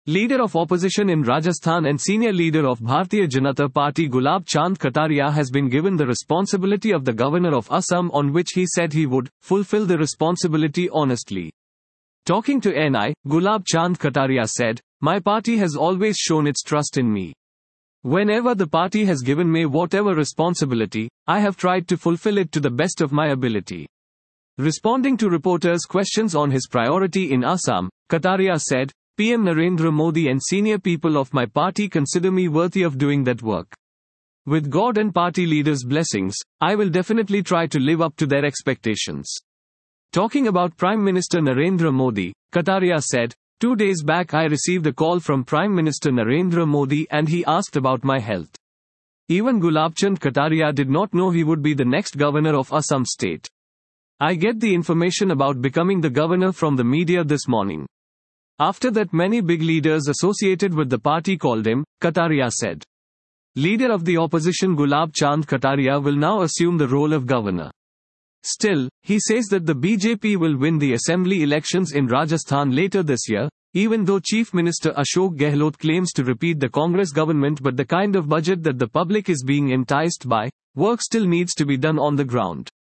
Leader of opposition in Rajasthan and senior leader of Bharatiya Janata Party Gulab Chand Kataria has been given the responsibility of the governor of Assam, on which he said he would fulfill the responsibility honestly. Talking to NI, Gulab Chand Kataria said, "My party has always shown its trust in me. Whenever the party has given me whatever responsibility, I have tried to fulfill it to the best of my ability." Responding to reporters' questions on his priority in Assam, Kataria said, "PM Narendra Modi and senior people of my party consider me worthy of doing that work. With God and party leaders' blessings, I will definitely try to live up to their expectations." Talking about Prime Minister Narendra Modi, Kataria said, 2 days back I received a call from Prime Minister Narendra Modi and he asked about my health. Even Gulabchand Kataria did not know he would be the next governor of Assam state. I get the information about becoming the governor from the media this morning. After that, many big leaders associated with the party called him, Kataria said. Leader of the opposition Gulab Chand Kataria will now assume the role of governor. Still, he says that the BJP will win the assembly elections in Rajasthan later this year, even though Chief Minister Ashok Gehlot claims to repeat the Congress government, but the kind of budget that the public is being enticed by, work still needs to be done on the ground.